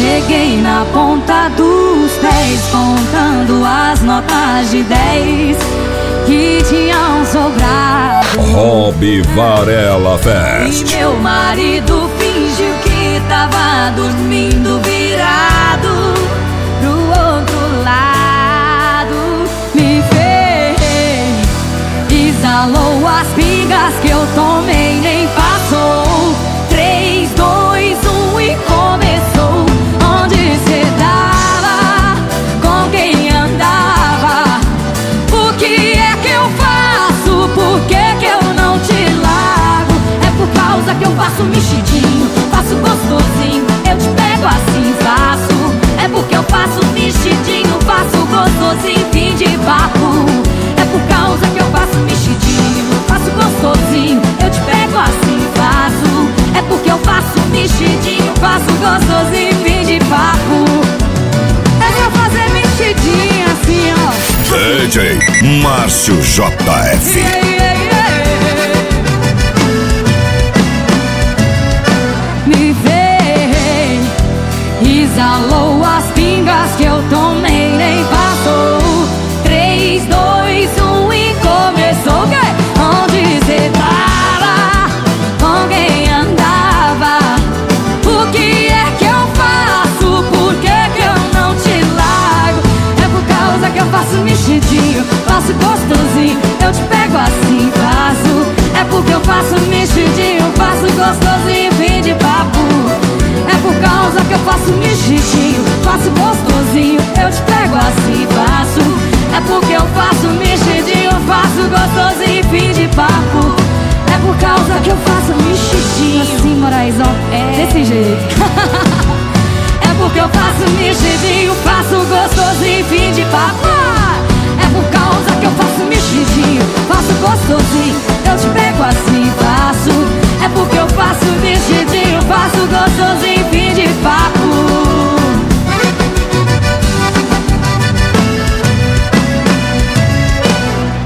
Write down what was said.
Cheguei na ponta dos pés, contando as notas de 10 que tinham sobrado. Rob Varela Fest. E meu marido fingiu que tava dormindo virado pro outro lado. Me fez, exalou as pingas que eu tomei, nem passou. 3, 2, 1 e começou. Onde cê tava? Com quem andava? O que é que eu faço? Por que que eu não te largo? É por causa que eu faço mexidinho, faço gostosinho, eu te pego assim, faço. É porque eu faço mexidinho, faço gostosinho, fim de papo. É por causa que eu faço mexidinho, faço gostosinho, eu te pego assim, faço. É porque eu faço mexidinho, faço gostosinho, fim de papo. É só fazer mexidinho assim, ó. DJ Márcio JF. Me veio, exalou as pingas que eu tomei, nem passou. 3, 2, 1 e começou. Onde cê tava? Com quem andava? O que é que eu faço? Por que que eu não te largo? É por causa que eu faço mexidinho, faço gostosinho, eu te pego assim, faço. É porque eu faço mexidinho, faço gostosinho, fim de papo. É por causa que eu faço mexidinho, faço gostosinho, eu te pego assim, faço. É porque eu faço mexidinho, faço gostosinho, fim de papo. É por causa que eu faço mexidinho. Assim, Moraes, ó, desse jeito. É porque eu faço mexidinho, faço gostosinho.